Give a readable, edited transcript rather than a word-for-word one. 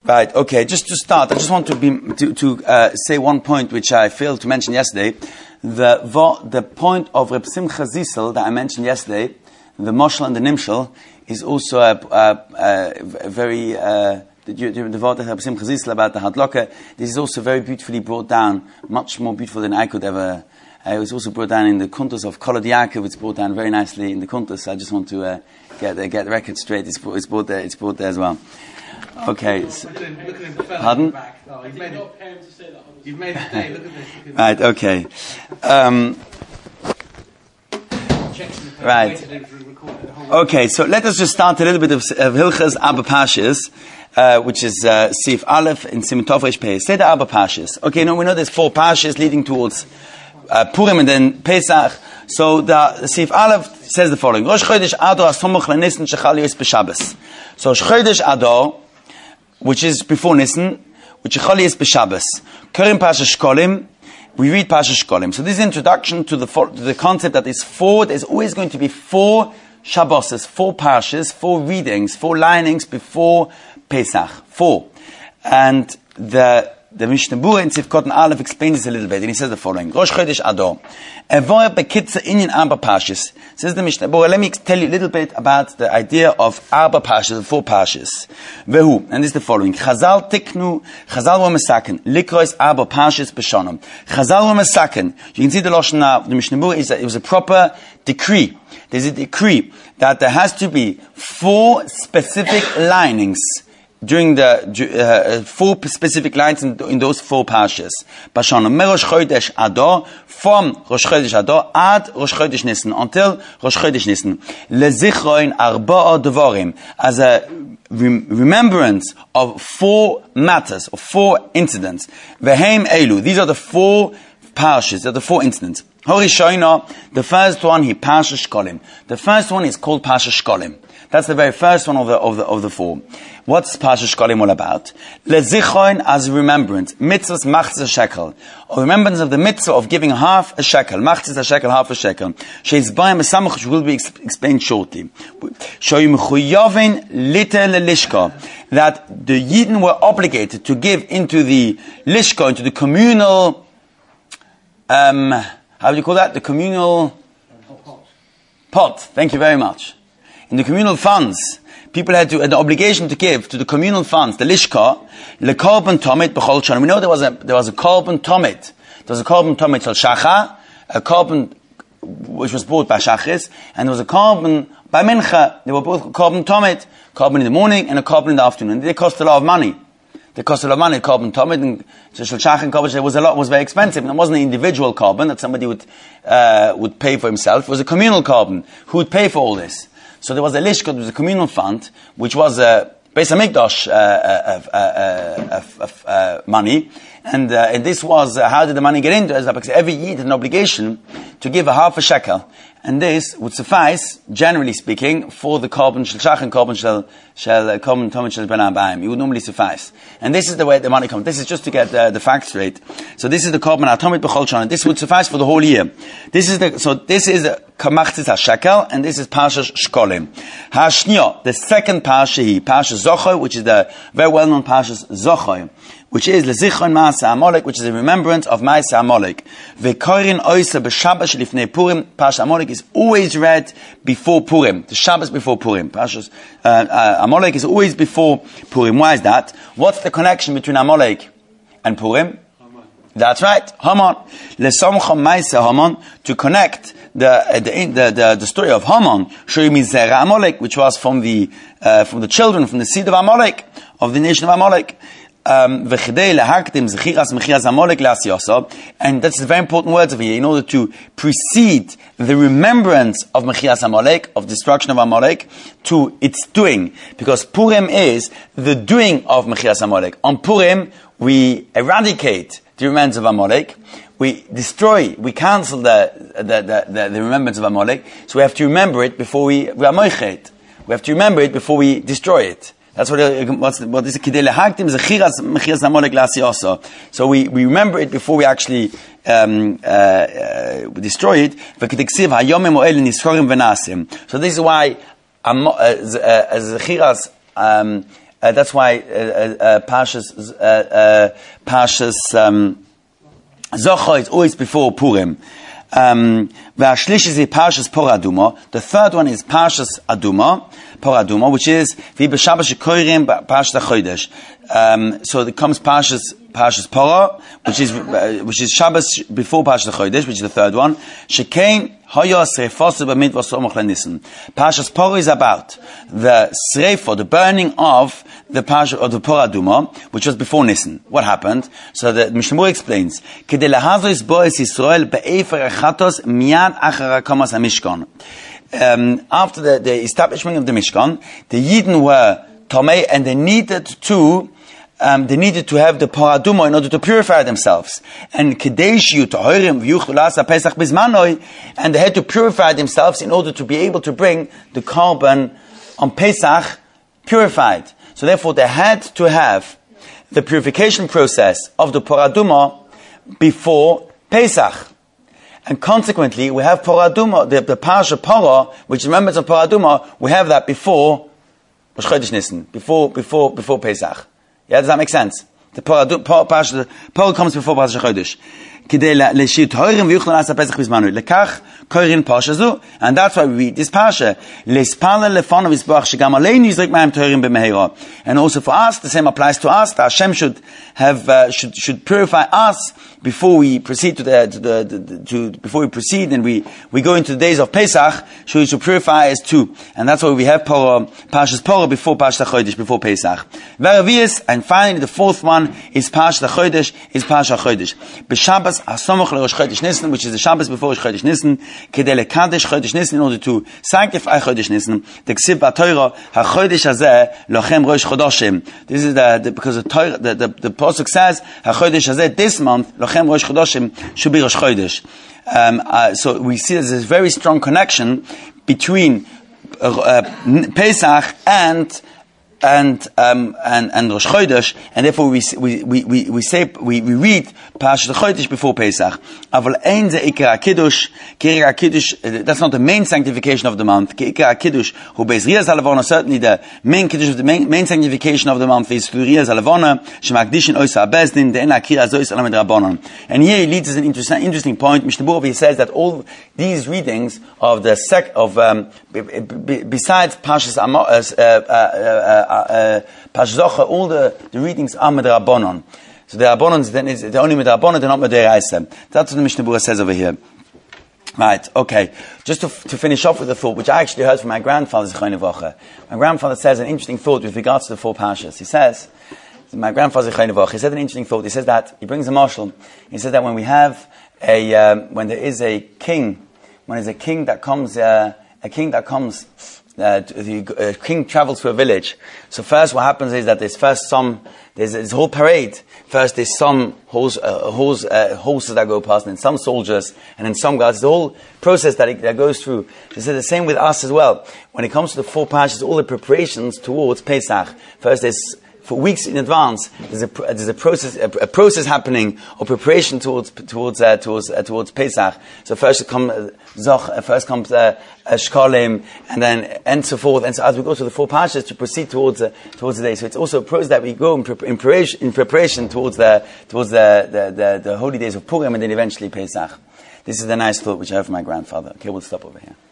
Right, okay, just to start, I just want to say one point which I failed to mention yesterday. The point of Reb Simcha Zissel that I mentioned yesterday, the Moshel and the Nimshel, is also a very, the word of Reb Simcha Zissel about the Hadloka, this is also very beautifully brought down, much more beautiful than I could ever. It was also brought down in the Kuntus of Kolod Yaakov. It's brought down very nicely in the Kuntus. I just want to get the record straight. It's brought there as well. Okay. Pardon? No, you've made it day. Look at this. Right. Okay. Right. Okay. So let us just start a little bit of Hilchas Abba Pashas, which is Sif Aleph in Siman Tov Reish Pei. Say the Abba Pashas. Okay. Now we know there's 4 Pashas leading towards Purim and then Pesach. So the Sif Aleph says the following: Rosh Chodesh Adar Asomuch LeNisan Shechal Yos B'Shabbos. So Rosh Chodesh Adar, which is before Nisan, which Shechal Yos B'Shabbos. Korim Pasha Shkolim. We read Pasha Shkolim. So this is introduction to the concept that there's always going to be 4 Shabboses, 4 Pashas, 4 readings, 4 linings before Pesach. 4. And the Mishnah Berurah in Sivkot Aleph explains this a little bit, and he says the following: Rosh Chodesh Adar, Evor bekitzer inyan Arba Pashas. Says the Mishnah Berurah. Let me tell you a little bit about the idea of Arba Pashas, 4 Pashas. Vehu, and this is the following: Chazal were mesaken likrois Arba Pashas b'shonom. Chazal were mesaken. You can see the Lashon of the Mishnah Berurah it was a proper decree. There's a decree that there has to be 4 specific linings during the 4 specific lines in those 4 pashas. Bashanom Rosh Chodesh Adar, from Rosh Chodesh Adar ad Rosh Chodesh Nisan, until Rosh Chodesh Nisan. Lezichroin arba'a devarim, as a remembrance of 4 matters, of 4 incidents. Vehem elu, these are the 4 pashas, they're the 4 incidents. Horishoina, the first one, he Pasha Shkolim. The first one is called Pasha Shkolim. That's the very first one of the 4. What's Pasha Shkolim all about? Lezichoin, as a remembrance. Mitzvahs machzis shekel. A remembrance of the mitzvah of giving half a shekel. Machzis a shekel, half a shekel. She's bayim esamach, which will be explained shortly. Shoyim chuyovin liter lelishka. That the Yidden were obligated to give into the lishka, into the communal, how do you call that? The communal pot. Thank you very much. In the communal funds, people had an obligation to give to the communal funds, the lishka, lekorban tomit b'chol shana. We know there was a korban tomit. There was a korban tomit shel shacha, a korban which was brought by shachris, and there was a korban by mincha. They were both korban tomit, korban in the morning and a korban in the afternoon. They cost a lot of money. Korban tomit and shel shacha and korban was very expensive. And it wasn't an individual korban that somebody would pay for himself. It was a communal korban. Who would pay for all this? So there was a lishka, there was a communal fund, which was Beis HaMikdash money, and this was how did the money get into it? Because every Yid had an obligation to give a half a shekel, and this would suffice, generally speaking, for the korban shel shach and korban shel tomit shel ben abayim. It would normally suffice, and this is the way the money comes. This is just to get the facts straight. So this is the korban atomit b'chol shana. This would suffice for the whole year. This is kamachtzis hashekel, and this is Pasha Shkolim. Hashniya, the second Pasha, Pasha Zochoy, which is the very well-known Pasha Zochoy, which is Lezichron Ma'aseh Amalek, which is a remembrance of Ma'aseh Amalek. Ve'korin oisa b'Shabbat shelifnei Purim. Pasha Amalek is always read before Purim. The Shabbos before Purim. Pasha Amalek is always before Purim. Why is that? What's the connection between Amalek and Purim? That's right, Haman. Lesomcha Ma'aseh Haman, to connect the story of Haman, Shoyim Zera Amalek, which was from the children, from the seed of Amalek, of the nation of Amalek. And that's the very important words of here, in order to precede the remembrance of Mechias Amalek, of destruction of Amalek, to its doing. Because Purim is the doing of Mechias Amalek. On Purim, we eradicate the remembrance of Amalek. We destroy, we cancel the remembrance of Amalek. So we have to remember it before we are moichet. We have to remember it before we destroy it. That's what is Kidei Lehagdim Zechiras Mechias Amalek La'asiyasa. So we remember it before we actually destroy it. V'kediksiv hayomim o'el nischorim v'nasim. So this is why Zechiras That's why Parshas Zocha is always before Purim. The third one is Parshas Aduma, Por which is Vi b'Shabbat shekorim Parshas HaChodesh. So it comes Parshas Pora, which is Shabbos before Parshas HaChodesh, which is the third one. Shekein Hoya Sreifosu b'mitzvah somoch leNisan. Parshas Pora is about the Sreifo, the burning of the Parsha of the Por Aduma, which was before Nisan. What happened? So the Mishnah Berurah explains, Kedei lahazo bois Yisrael be'efer echatos miyad achar hakamas hamishkan. After the establishment of the Mishkan, the Yidden were Tomei, and they needed to have the Por Aduma in order to purify themselves. And Kedeshu Tohirim V'Yuchulasa Pesach Bizmanoi, and they had to purify themselves in order to be able to bring the carbon on Pesach purified. So therefore they had to have the purification process of the Por Aduma before Pesach. And consequently, we have Por Aduma, the Parsha Pora, which remembers of Por Aduma, we have that before Rosh Chodesh Nisan, before Pesach. Yeah, does that make sense? The Pora comes before Parshas Chodesh. And that's why we read this Parsha. And also for us, the same applies to us, that Hashem should purify us before we proceed before we proceed and we go into the days of Pesach, so he should purify us too. And that's why we have Parshas Pora before Parshas Chodesh, before Pesach. And finally, the fourth one is Parshas Chodesh, B'Shabbos HaSamoch LeRosh Chodesh Nisan, which is the Shabbos before Rosh Chodesh Nisan, Kedei lekadesh Chodesh Nisan, in order to sanctify Chodesh Nisan. The Ksiv BaTorah, HaChodesh Hazeh Lochem Rosh Chodoshim. This is because the Pasuk says, HaChodesh Hazeh, this month, Lochem Rosh Chodoshim, should be Rosh Chodesh. So we see there's a very strong connection between Pesach and Rosh Chodesh, and therefore we read Parshas Chodesh before Pesach. That's not the main sanctification of the month. Certainly the main kiddush of the main sanctification of the month is through Riyaz Halavona, Shemakdishin Oisa Bezdin, the Enakira Zois Alamed Rabbanon. And here he leads us an interesting point. Mishnah Berurah says that all these readings of the besides Parshas Parshas Zocha, all the readings are Medrabanon. So the Rabbanon then is they're only Medrabanon, they're not Mederaisa. That's what the Mishnah Berurah says over here. Right, okay. Just to finish off with a thought, which I actually heard from my grandfather, Zichrono Livracha. My grandfather says an interesting thought with regards to the four Parshas. He says, my grandfather, Zichrono Livracha, he said an interesting thought. He says that, he brings a marshal. He says that when we have when there is a king, when there's a king that comes, the king travels to a village. So first what happens is that there's this whole parade. First there's some horses that go past, and then some soldiers, and then some guards. The whole process that goes through. This is the same with us as well. When it comes to the four parshas, all the preparations towards Pesach. First there's, for weeks in advance, there's a process happening, or preparation towards Pesach. So first comes Shkalim, and so forth, and so as we go to the four parshas to proceed towards the day. So it's also a process that we go in preparation towards the holy days of Purim, and then eventually Pesach. This is the nice thought which I have from my grandfather. Okay, we'll stop over here.